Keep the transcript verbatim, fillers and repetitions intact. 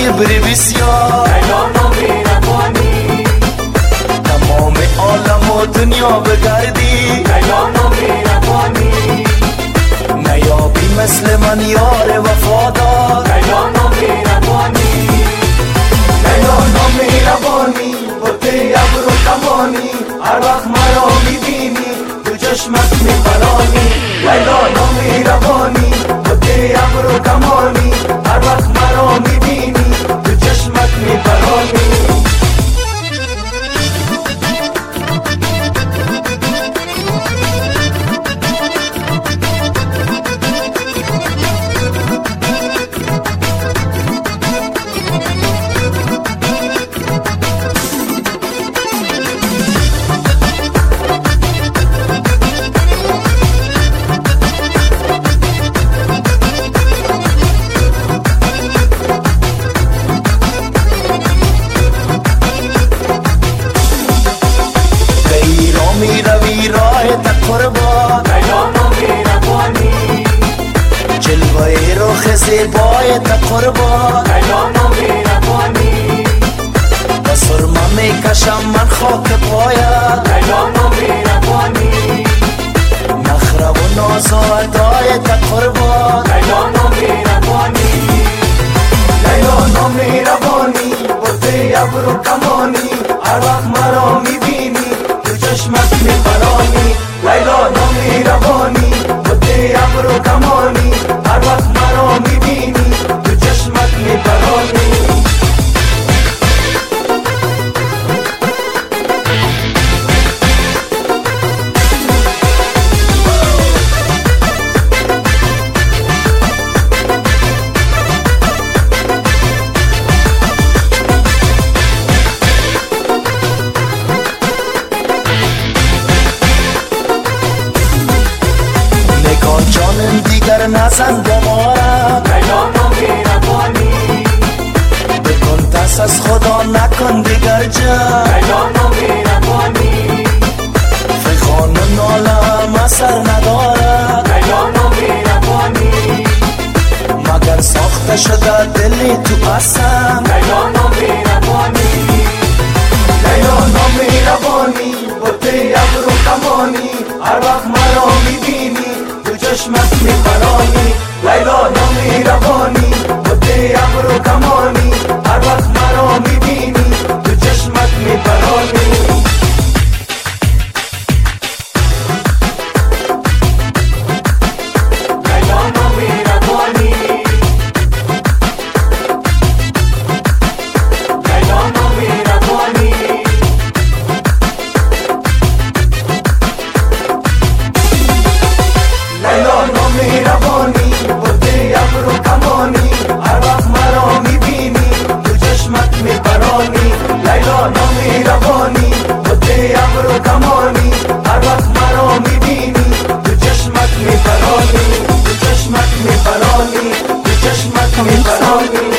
کبری بسیار لیلا نامهربانی تمام عالم و دنیا بگردی لیلا نامهربانی نیابی مثل من یار وفادار لیلا نامهربانی لیلا نامهربانی بوده ابر و کمانی هر وقت مرا میبینی تو چشمت میپرانی لیلا نامهربانی بوده ابر و کمانی هر وقت مرا میبینی تو چشمت میپرانی می روی راه قربان لیلا نامهربانی جلوه رخ زیبای قربان لیلا نامهربانی با سرما می کشم من خاک پایت لیلا نامهربانی نخره و ناز و ادای قربان لیلا نامهربانی لیلا نامهربانی بوده ابر و کمانی هر وقت مرا میبینی چشمت میپرانی لیلا نامهربانی بوده ابر و کمانی هر وقت مرا میبینی تو چشمت میپرانی جانم دیگر نزن با مارم لیلا نامهربانی بکن دست از خدا نکن دیگر جان لیلا نامهربانی فیخان و نالم اثر ندارد لیلا نامهربانی مگر ساخته شده دلی تو قسم لیلا نامهربانی لیلا نامهربانی بوده ابر و کمانی هر وقت مرا میبینی تو چشمت میپرانی لیلا نامهربانی بوده ابر و کمانی هر وقت مرا میبینی تو چشمت میپرانی لیلا نامهربانی لیلا نامهربانی لیلا نامهربانی بوده ابر و کمانی هر وقت مرا میبینی تو چشمت میپرانی لیلا نامهربانی بوده ابر و کمانی هر وقت مرا میبینی تو چشمت میپرانی تو چشمت میپرانی تو چشمت میپرانی